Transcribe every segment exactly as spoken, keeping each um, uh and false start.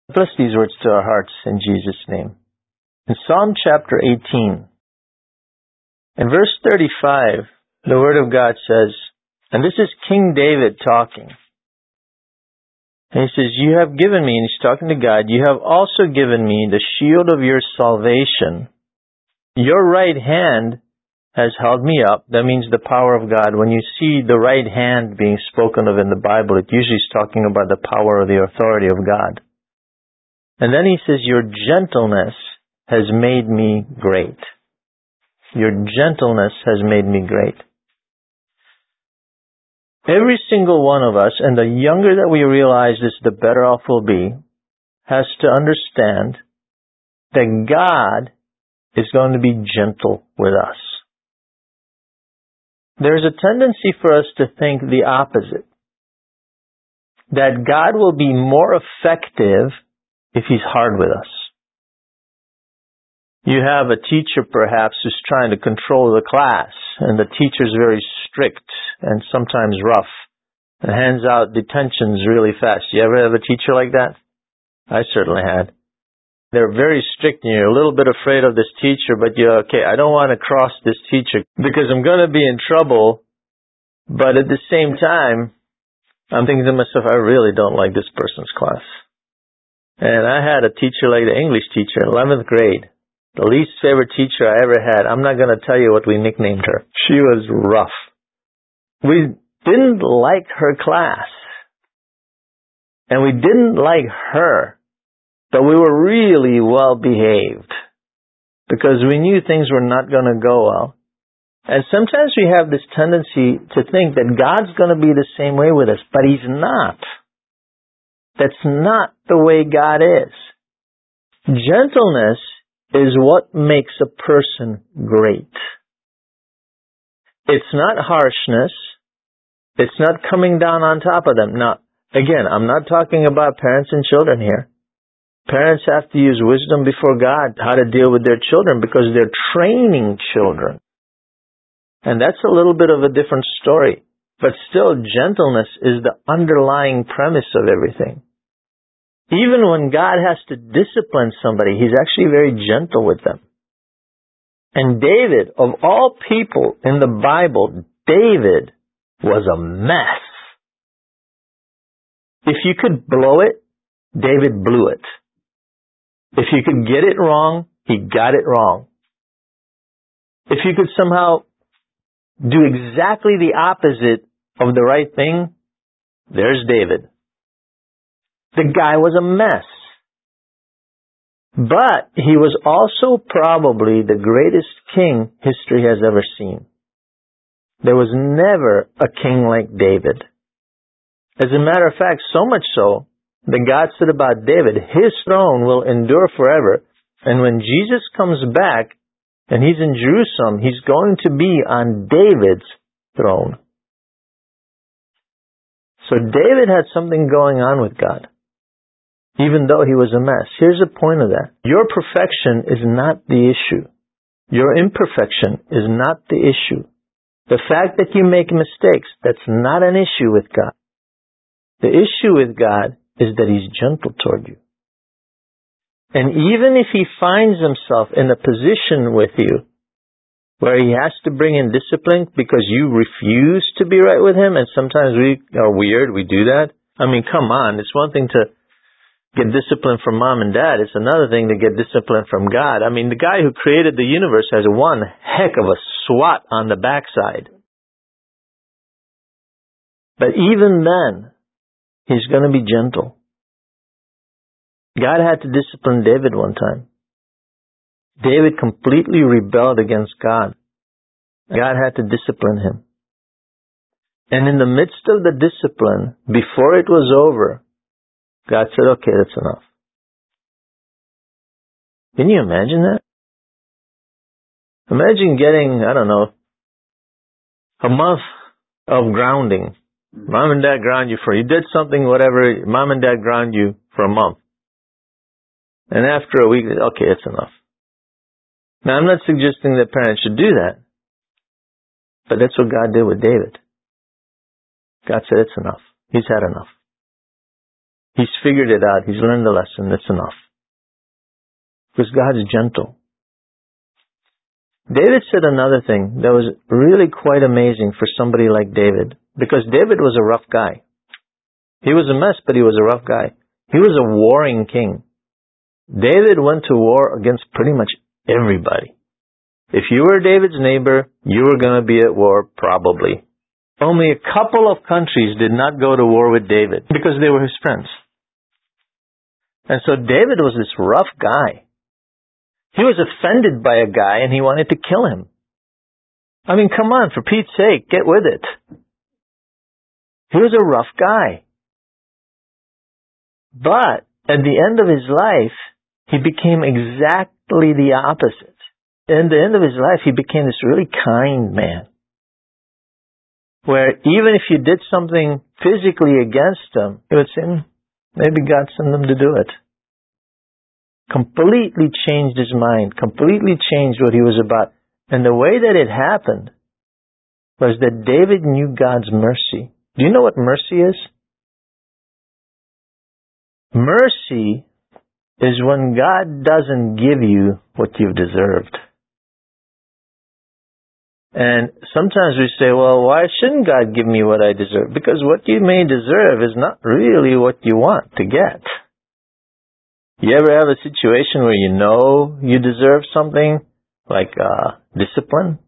Bless these words to our hearts in Jesus' name. In Psalm chapter eighteen, in verse thirty-five, the Word of God says, and this is King David talking. And he says, you have given me, and he's talking to God, you have also given me the shield of your salvation. Your right hand has held me up. That means the power of God. When you see the right hand being spoken of in the Bible, it usually is talking about the power or the authority of God. And then he says, your gentleness has made me great. Your gentleness has made me great. Every single one of us, and the younger that we realize this, the better off we'll be, has to understand that God is going to be gentle with us. There's a tendency for us to think the opposite. That God will be more effective if He's hard with us. You have a teacher perhaps who's trying to control the class, and the teacher's very strict and sometimes rough, and hands out detentions really fast. You ever have a teacher like that? I certainly had. They're very strict, and you're a little bit afraid of this teacher, but you're, okay, I don't want to cross this teacher because I'm going to be in trouble, but at the same time, I'm thinking to myself, I really don't like this person's class. And I had a teacher like the English teacher in eleventh grade. The least favorite teacher I ever had. I'm not going to tell you what we nicknamed her. She was rough. We didn't like her class. And we didn't like her. But we were really well behaved. Because we knew things were not going to go well. And sometimes we have this tendency to think that God's going to be the same way with us. But He's not. That's not the way God is. Gentleness is what makes a person great. It's not harshness. It's not coming down on top of them. Now, again, I'm not talking about parents and children here. Parents have to use wisdom before God how to deal with their children because they're training children. And that's a little bit of a different story. But still, gentleness is the underlying premise of everything. Even when God has to discipline somebody, He's actually very gentle with them. And David, of all people in the Bible, David was a mess. If you could blow it, David blew it. If you could get it wrong, he got it wrong. If you could somehow do exactly the opposite of the right thing, there's David. The guy was a mess. But he was also probably the greatest king history has ever seen. There was never a king like David. As a matter of fact, so much so that God said about David, his throne will endure forever. And when Jesus comes back and He's in Jerusalem, He's going to be on David's throne. So David had something going on with God, even though he was a mess. Here's the point of that. Your perfection is not the issue. Your imperfection is not the issue. The fact that you make mistakes, that's not an issue with God. The issue with God is that He's gentle toward you. And even if He finds Himself in a position with you where He has to bring in discipline because you refuse to be right with Him, and sometimes we are weird, we do that. I mean, come on, it's one thing to get discipline from mom and dad. It's another thing to get discipline from God. I mean, the guy who created the universe has one heck of a swat on the backside. But even then, He's going to be gentle. God had to discipline David one time. David completely rebelled against God. God had to discipline him. And in the midst of the discipline, before it was over, God said, okay, that's enough. Can you imagine that? Imagine getting, I don't know, a month of grounding. Mom and dad ground you for, you did something, whatever, mom and dad ground you for a month. And after a week, okay, it's enough. Now, I'm not suggesting that parents should do that. But that's what God did with David. God said, it's enough. He's had enough. He's figured it out. He's learned the lesson. That's enough. Because God is gentle. David said another thing that was really quite amazing for somebody like David. Because David was a rough guy. He was a mess, but he was a rough guy. He was a warring king. David went to war against pretty much everybody. If you were David's neighbor, you were going to be at war, probably. Only a couple of countries did not go to war with David because they were his friends. And so David was this rough guy. He was offended by a guy and he wanted to kill him. I mean, come on, for Pete's sake, get with it. He was a rough guy. But at the end of his life, he became exactly the opposite. At the end of his life, he became this really kind man. Where even if you did something physically against him, he would say, hmm, maybe God sent him to do it. Completely changed his mind, completely changed what he was about. And the way that it happened was that David knew God's mercy. Do you know what mercy is? Mercy is when God doesn't give you what you've deserved. And sometimes we say, well, why shouldn't God give me what I deserve? Because what you may deserve is not really what you want to get. You ever have a situation where you know you deserve something, like uh, discipline?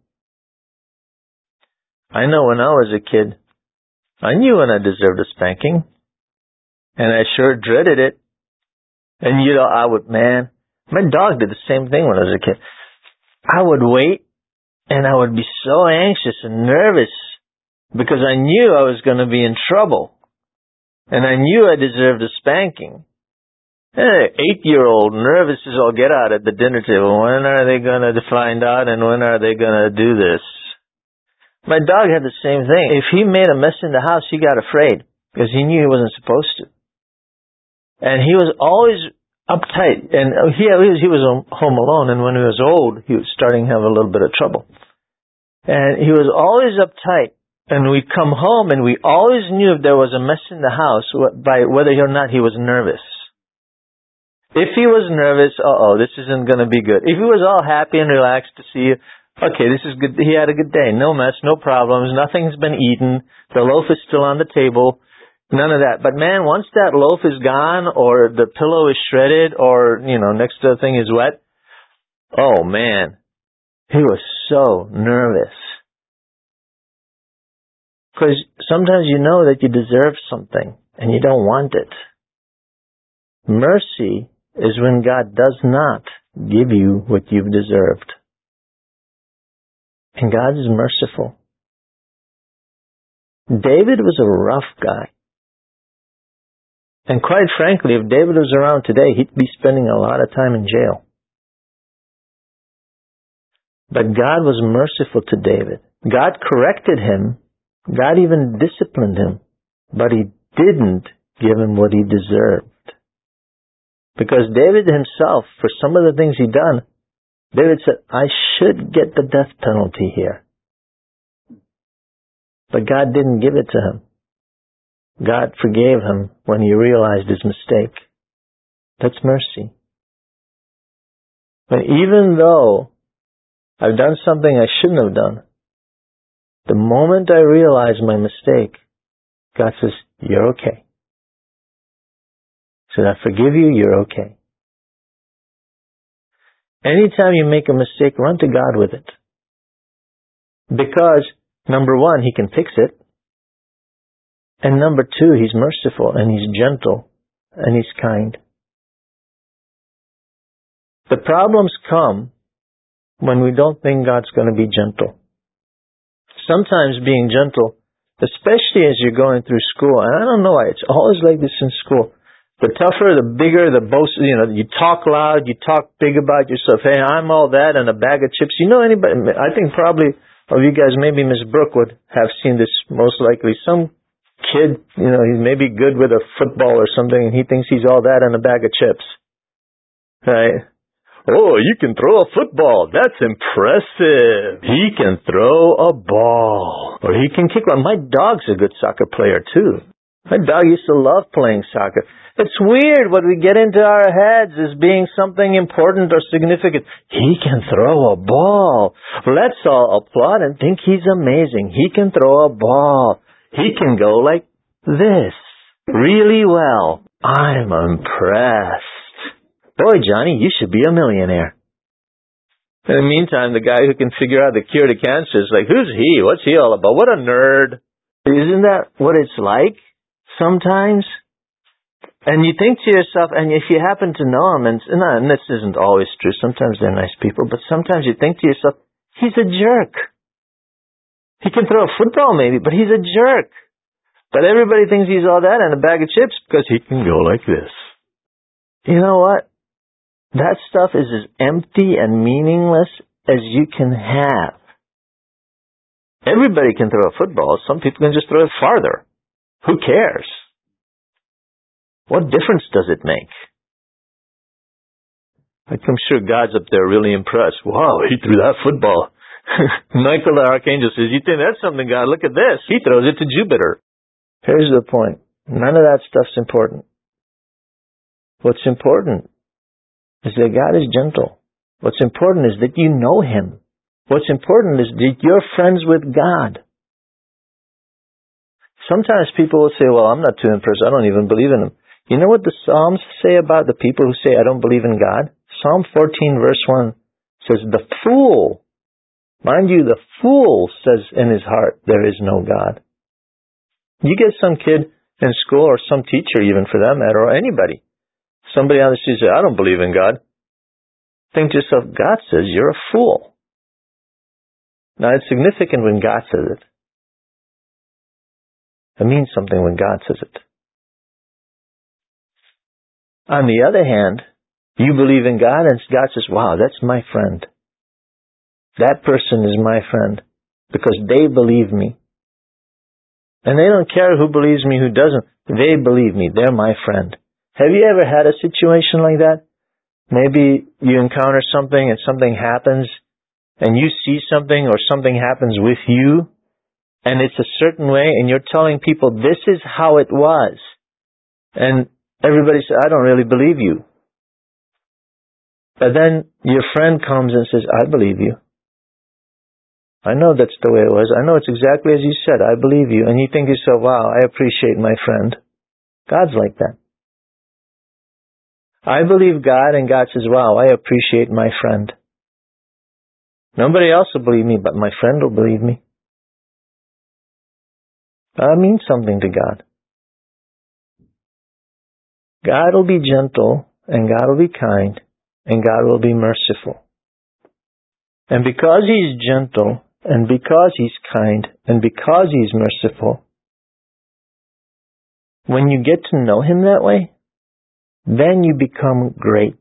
I know when I was a kid, I knew when I deserved a spanking. And I sure dreaded it. And you know, I would, man, my dog did the same thing when I was a kid. I would wait, and I would be so anxious and nervous because I knew I was going to be in trouble. And I knew I deserved a spanking. Hey, eight-year-old, nervous as all get out at the dinner table. When are they going to find out, and when are they going to do this? My dog had the same thing. If he made a mess in the house, he got afraid because he knew he wasn't supposed to. And he was always uptight. And he, he was home alone, and when he was old, he was starting to have a little bit of trouble. And he was always uptight. And we'd come home, and we always knew if there was a mess in the house by whether or not he was nervous. If he was nervous, uh-oh, this isn't going to be good. If he was all happy and relaxed to see you, okay, this is good. He had a good day. No mess, no problems. Nothing's been eaten. The loaf is still on the table. None of that. But man, once that loaf is gone or the pillow is shredded or, you know, next to the thing is wet, oh man, he was so nervous. Because sometimes you know that you deserve something and you don't want it. Mercy is when God does not give you what you've deserved. And God is merciful. David was a rough guy. And quite frankly, if David was around today, he'd be spending a lot of time in jail. But God was merciful to David. God corrected him. God even disciplined him. But he didn't give him what he deserved. Because David himself, for some of the things he'd done, David said, I should get the death penalty here. But God didn't give it to him. God forgave him when he realized his mistake. That's mercy. But even though I've done something I shouldn't have done, the moment I realize my mistake, God says, you're okay. He said, I forgive you, you're okay. Anytime you make a mistake, run to God with it. Because, number one, He can fix it. And number two, He's merciful and He's gentle and He's kind. The problems come when we don't think God's going to be gentle. Sometimes being gentle, especially as you're going through school, and I don't know why, it's always like this in school. The tougher, the bigger, the boast, you know, you talk loud, you talk big about yourself. Hey, I'm all that and a bag of chips. You know anybody, I think probably of you guys, maybe Miss Brooke would have seen this most likely. Some kid, you know, he's maybe good with a football or something and he thinks he's all that and a bag of chips. Right? Oh, you can throw a football. That's impressive. He can throw a ball. Or he can kick one. My dog's a good soccer player too. My dog used to love playing soccer. It's weird what we get into our heads as being something important or significant. He can throw a ball. Let's all applaud and think he's amazing. He can throw a ball. He can go like this really well. I'm impressed. Boy, Johnny, you should be a millionaire. In the meantime, the guy who can figure out the cure to cancer is like, who's he? What's he all about? What a nerd. Isn't that what it's like sometimes? And you think to yourself, and if you happen to know him, and, and this isn't always true, sometimes they're nice people, but sometimes you think to yourself, he's a jerk. He can throw a football maybe, but he's a jerk. But everybody thinks he's all that and a bag of chips because he can go like this. You know what? That stuff is as empty and meaningless as you can have. Everybody can throw a football. Some people can just throw it farther. Who cares? What difference does it make? I'm sure God's up there really impressed. Wow, he threw that football. Michael the Archangel says, you think that's something, God? Look at this. He throws it to Jupiter. Here's the point. None of that stuff's important. What's important is that God is gentle. What's important is that you know Him. What's important is that you're friends with God. Sometimes people will say, well, I'm not too impressed. I don't even believe in Him. You know what the Psalms say about the people who say, I don't believe in God? Psalm fourteen verse one says, the fool, mind you, the fool says in his heart, there is no God. You get some kid in school or some teacher even for that matter, or anybody. Somebody on the street says, I don't believe in God. Think to yourself, God says you're a fool. Now it's significant when God says it. It means something when God says it. On the other hand, you believe in God and God says, wow, that's my friend. That person is my friend because they believe me. And they don't care who believes me, who doesn't. They believe me. They're my friend. Have you ever had a situation like that? Maybe you encounter something and something happens and you see something or something happens with you and it's a certain way and you're telling people this is how it was. And everybody says, I don't really believe you. But then your friend comes and says, I believe you. I know that's the way it was. I know it's exactly as you said. I believe you. And you think to yourself, wow, I appreciate my friend. God's like that. I believe God and God says, wow, I appreciate my friend. Nobody else will believe me, but my friend will believe me. That means something to God. God will be gentle, and God will be kind, and God will be merciful. And because He's gentle, and because He's kind, and because He's merciful, when you get to know Him that way, then you become great.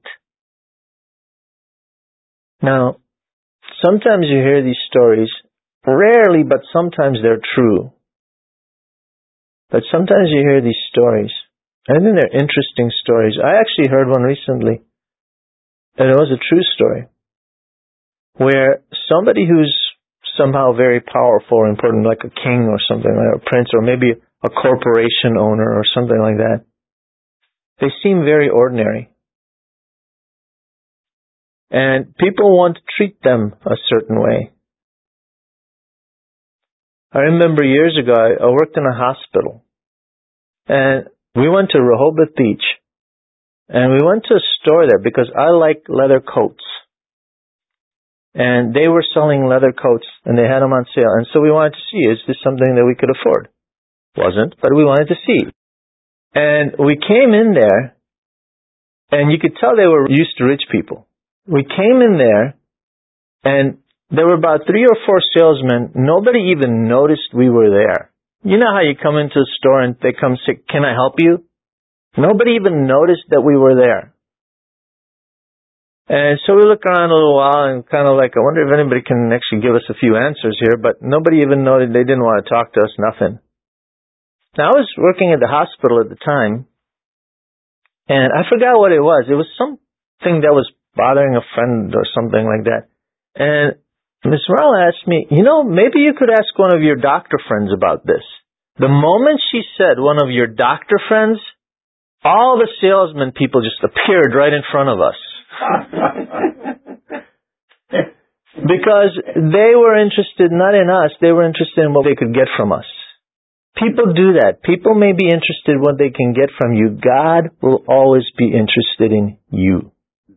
Now, sometimes you hear these stories, rarely, but sometimes they're true. But sometimes you hear these stories, I think they're interesting stories. I actually heard one recently, and it was a true story, where somebody who's somehow very powerful or important, like a king or something, like a prince, or maybe a corporation owner or something like that, they seem very ordinary. And people want to treat them a certain way. I remember years ago, I worked in a hospital, and we went to Rehoboth Beach, and we went to a store there because I like leather coats. And they were selling leather coats, and they had them on sale. And so we wanted to see, is this something that we could afford? Wasn't, but we wanted to see. And we came in there, and you could tell they were used to rich people. We came in there, and there were about three or four salesmen. Nobody even noticed we were there. You know how you come into a store and they come say, can I help you? Nobody even noticed that we were there. And so we looked around a little while and kind of like, I wonder if anybody can actually give us a few answers here, but nobody even noted. They didn't want to talk to us, nothing. Now, I was working at the hospital at the time, and I forgot what it was. It was something that was bothering a friend or something like that. And Miz Morrell asked me, you know, maybe you could ask one of your doctor friends about this. The moment she said one of your doctor friends, all the salesman people just appeared right in front of us. Because they were interested not in us, they were interested in what they could get from us. People do that. People may be interested in what they can get from you. God will always be interested in you.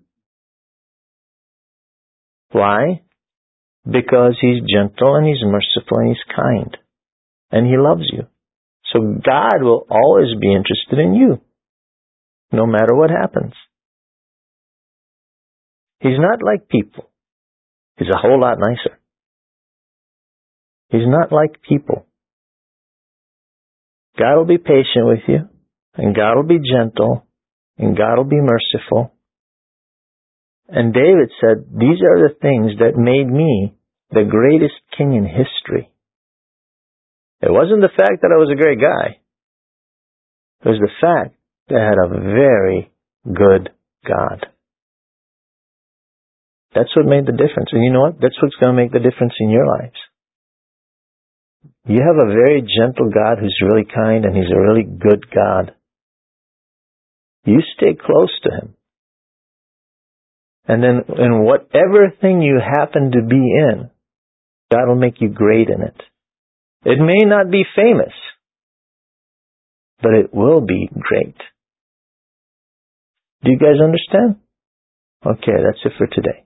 Why? Because He's gentle and He's merciful and He's kind. And He loves you. So God will always be interested in you, no matter what happens. He's not like people. He's a whole lot nicer. He's not like people. God will be patient with you, and God will be gentle, and God will be merciful. And David said, these are the things that made me the greatest king in history. It wasn't the fact that I was a great guy. It was the fact that I had a very good God. That's what made the difference. And you know what? That's what's going to make the difference in your lives. You have a very gentle God who's really kind, and He's a really good God. You stay close to Him. And then in whatever thing you happen to be in, God will make you great in it. It may not be famous, but it will be great. Do you guys understand? Okay, that's it for today.